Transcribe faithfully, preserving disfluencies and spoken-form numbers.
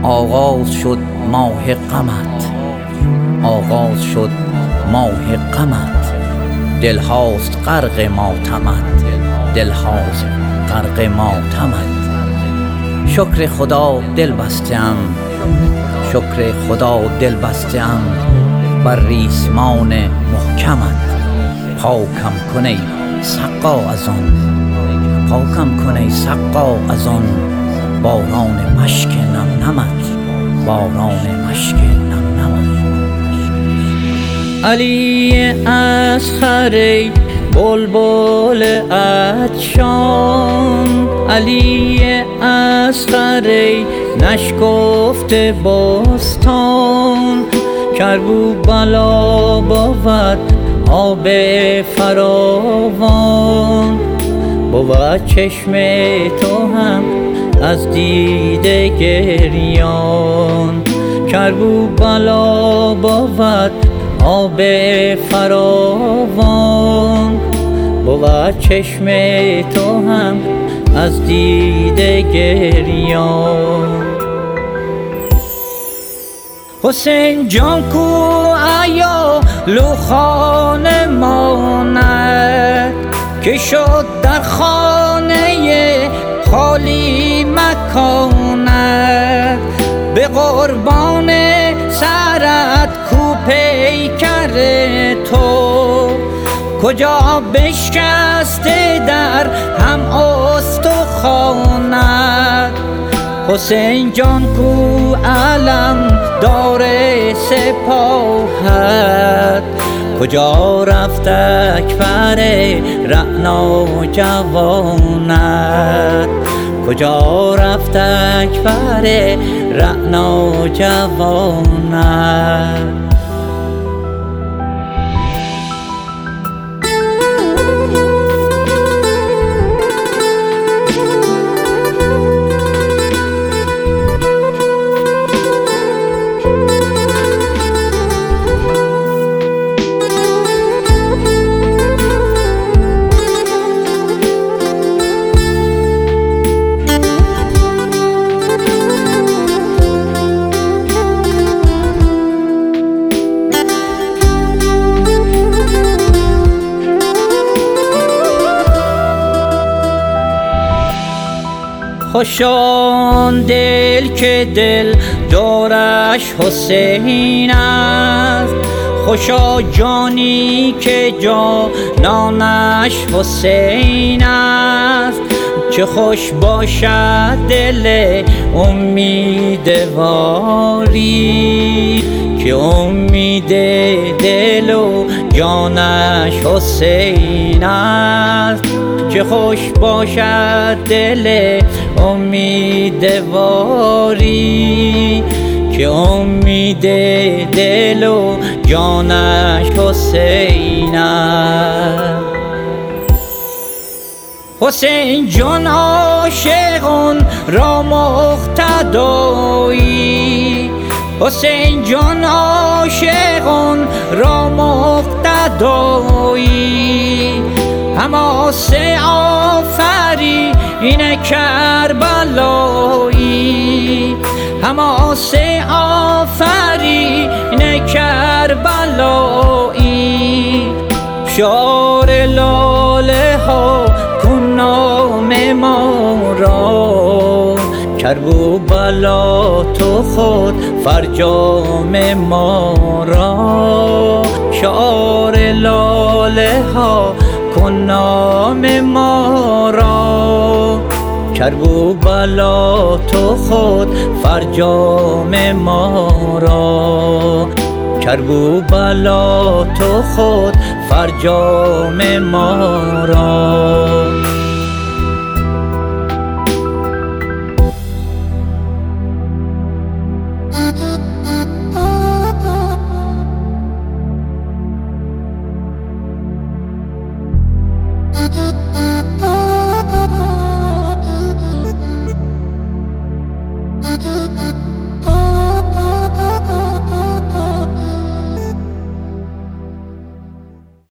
آغاز شد ماه غمت، آغاز شد ماه غمت، دل هاست غرق ماتمت، دل هاست غرق ماتمت. شکر خدا دل بستم، شکر خدا دل بستم بر ریسمان محکمت. پاکم کن ای سقا از آن، پاکم کن ای سقا از آن باران مشک نم نمت، باران مشک نم نمت. علی اصغر ای بلبل عطشان، علی اصغر ای نشکفته بستان. کربوبلا بود آب فراوان، بود چشم تو هم از دیده گریان. کربوبلا بود آب فراوان، بود چشم تو هم از دیده گریان. حسین جان کو ایا لوخانه ماند، که شد در خانه خالی مکانت. به قربان سرت کو پیکر تو، کجا بشکسته در هم استخوانت. حسین جان کو علم داره سپاهت، کجا رفت اکبر رعنا جوانت، کجا رفت اکبر رعنا جوانت. خوشان دل که دل دارش حسین است، خوشا جانی که جانانش حسین است. چه خوش باشد دل امیدواری، که امید دل و جانش حسین است. چه خوش باشد دل امیدواری، که امید دل و جانش حسین است. حسین جان عاشقان را مقتدایی، حسین جان عاشقان را مقتدایی. حماس آفرین کربلایی، حماس آفرین کربلایی. شعار لاله ها کن نام ما را، کربوبلا تو خود فرجام ما را. شعار لاله ها کن نام ما را، کربوبلا تو خود فرجام ما را. کربوبلا تو خود فرجام ما را.